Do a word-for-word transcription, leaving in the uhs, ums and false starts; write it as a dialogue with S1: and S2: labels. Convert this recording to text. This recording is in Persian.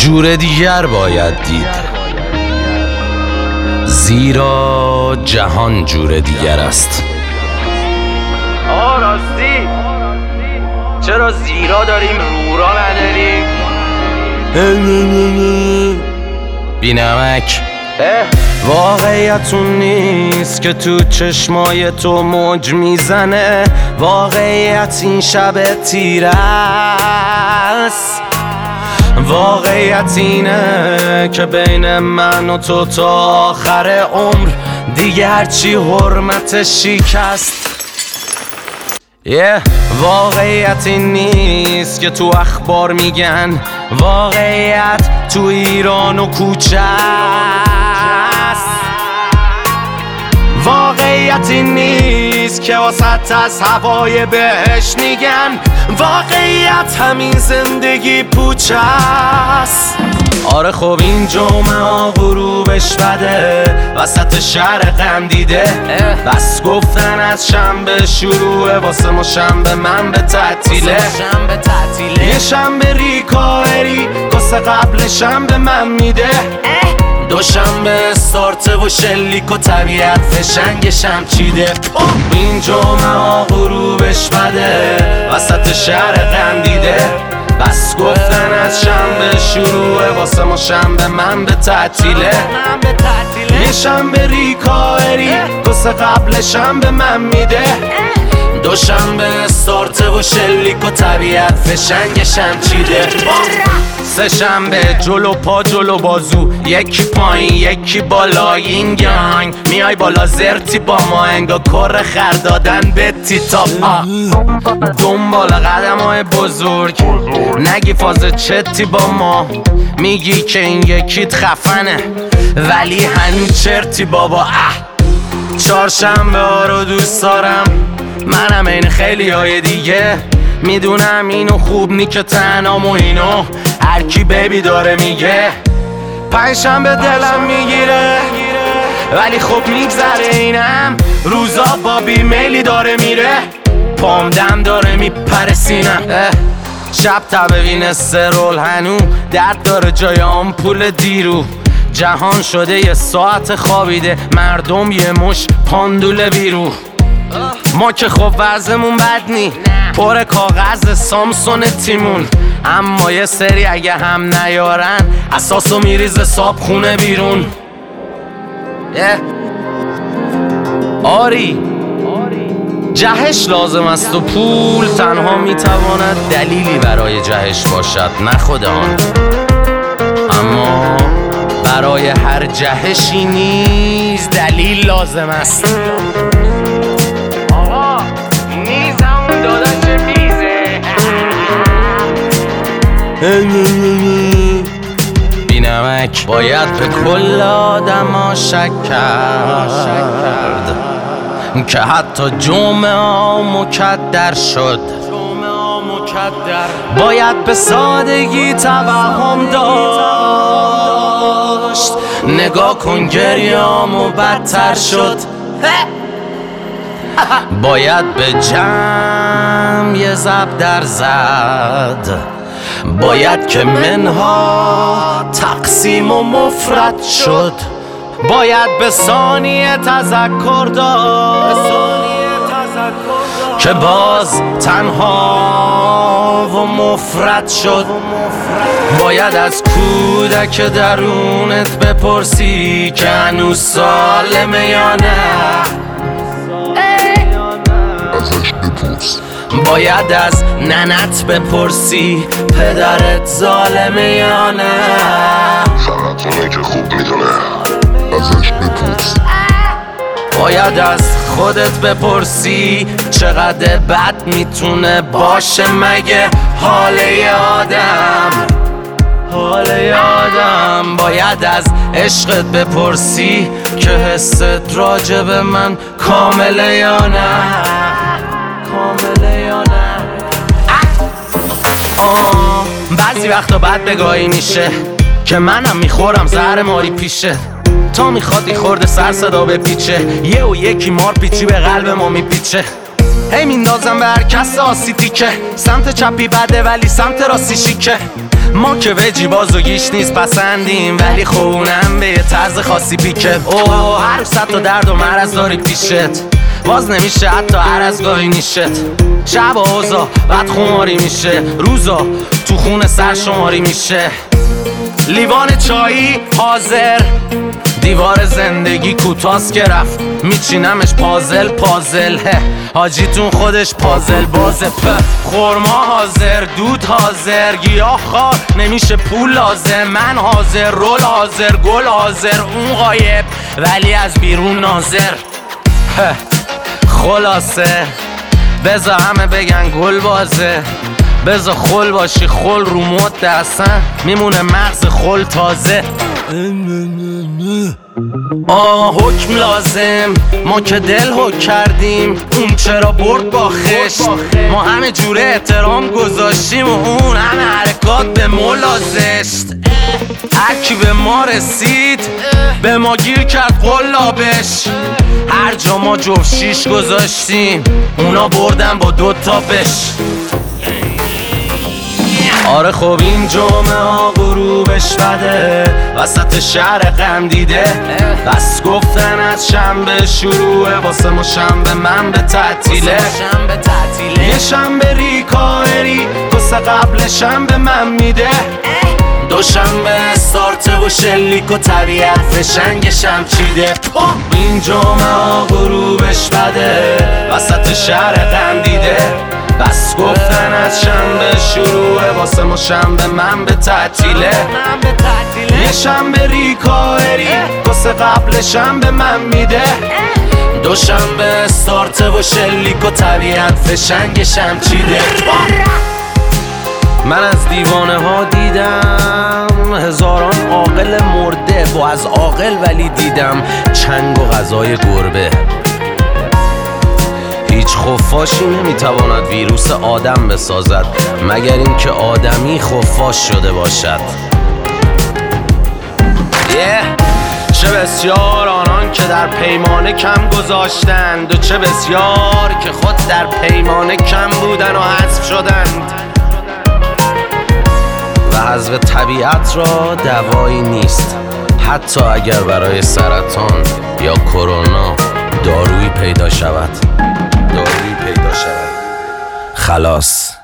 S1: جور دیگر باید دید، زیرا جهان جور دیگر است.
S2: آه راستی چرا زیرا داریم رورا نداریم؟
S1: بینمک واقعیت اون نیست که تو چشمای تو موج میزنه، واقعیت این شب تیره است. واقعیت اینه که بین من و تو تا آخر عمر دیگه هرچی حرمتش شکست. yeah. واقعیت این نیست که تو اخبار میگن، واقعیت تو ایران و کوچه است. واقعیت این نیست که وسط از هوای بهش میگن، واقعیت همین زندگی پوچه است. آره خب این جمعه ها غروبش بده، وسط شهر غم دیده، بس گفتن از شنبه شروعه، واسه ما شنبه من به تعطیله. یه شنبه ریکاوری گسه قبل شنبه من میده، دوشنبه استارته و شلیک و طبیعت فشنگشم چیده. این جمعه ها غروبش بده، وسط شهر غم دیده، بس گفتن از شنبه شروعه، واسه ما شنبه من به تعطیله. یه شنبه ریکاوری گسه قبل شنبه من میده، دوشنبه استارته و شلیک و طبیعت فشنگشم چیده. سه شنبه جلو پا جلو بازو، یکی پایین یکی بالا، این گنگ میای بالا زرتی با ما، انگا کر خر دادن به تی تاپ. دنبال قدم های بزرگ نگی فاز چتی با ما، میگی که این یکیت خفنه ولی هنوز چرتی بابا. اه چهارشنبه ها رو دوست دارم، منم این خیلی های دیگه، میدونم اینو خوب نی که تنام و اینو هر کی بیبی داره میگه. پنجشنبه دلم میگیره ولی خب میگذره، اینم روزا با بیمیلی داره میره، پام دم داره میپره سینم. شب تبوین استرول هنو درد داره جای آمپول دیرو، جهان شده یه ساعت خوابیده، مردم یه مش پاندول بیرو. ما که خب وضعمون بد نی، پر کاغذ سامسون تیمون، اما یه سری اگه هم نیارن اساسو میریز صاب خونه بیرون. yeah. آری جهش لازم است و پول تنها میتواند دلیلی برای جهش باشد، نه خود آن. اما برای هر جهشی نیز دلیل لازم است.
S2: آقا نیز همون دادن چه میزه.
S1: بینمک باید به کل آدم ها شک کرد که حتی جمعه ها مکدر شد. باید به سادگی توهم داشت، نگاه کن گریه‌امو بدتر شد. باید به جمع یه زب در زد، باید که منها تقسیم و مفرد شد. باید به ثانیه تذکر داشت که باز تنها و مفرد شد. باید از کودک درونت بپرسی که هنوز سالمه یا نه، ازش بپرس. باید از ننت بپرسی پدرت ظالمه یا نه،
S3: فقط اونه که خوب میدونه، ازش بپرس.
S1: باید از خودت بپرسی چقدر بد میتونه باشه مگه حال یه آدم، حال یه آدم. باید از عشقت بپرسی که حست راجع به من کامله یا نه، کامله یا نه. آه بعضی وقتا بد بگاهی میشه که منم میخورم زهر ماری پیشه، تا میخواد ای خورده سر صدا بپیچه، یه و یکی مار پیچی به قلب ما میپیچه. هی میندازم به هر کس آسی تیکه، سمت چپی بده ولی سمت راستی شیکه، ما که وجی باز و گیش نیست پسندیم، ولی خونم به یه طرز خاصی پیکه. اوه هر روز صد تا درد و مرض داری پیشت، باز نمیشه حتی هر از گاهی نیشت. شب اوزا بعد خماری میشه، روزا تو خونه سرشماری میشه. لیوان چایی حاضر، دیوار زندگی کوتاست که رفت میچینمش پازل پازل. حاجیتون خودش پازل بازه. خورما حاضر، دود حاضر، گیاه خار نمیشه پول لازم. من حاضر، رول حاضر، گل حاضر، اون غایب ولی از بیرون ناظر. خلاصه بذار همه بگن گل بازه، بذار خل باشی خل رو مد اصلا میمونه مغز خل تازه. آه حکم لازم، ما که دل حک کردیم، اون چرا برد با خشت. ما همه جوره احترام گذاشتیم و اون همه حرکات به مولا زشت. هرکی به ما رسید به ما گیر کرد قلابش. هر جا ما جفت شیش گذاشتیم اونا بردن با دوتا بش. آره خب این جمعه ها غروبش بده، وسط شهر غم دیده. بس گفتن از شنبه شروعه، واسه ما شنبه من به تعطیله. یه شنبه ریکایری کسه قبل شنبه من میده. دوشنبه استارته و شلیک و طبیعت فشنگشم چیده. این جمعه ها غروبش بده، وسط شهر غم دیده. بس گفتن از شنبه شروعه، واسه ما شنبه من به تعطیله. یه شنبه ریکایری واسه قبل شنبه من میده. دوشنبه استارته و شلیک و طبیعت فشنگشم چیده. من از دیوانه ها دیدم هزاران عاقل مرده، و از عاقل ولی دیدم چنگ و غذای گربه. هیچ خفاشی نمیتواند ویروس آدم بسازد مگر اینکه آدمی خفاش شده باشد. yeah. چه بسیار آنان که در پیمانه کم گذاشتند، و چه بسیار که خود در پیمانه کم بودن و حذف شدند. و حذف طبیعت را دوایی نیست، حتی اگر برای سرطان یا کرونا دارویی پیدا شود. دارویی پیدا شود. خلاص.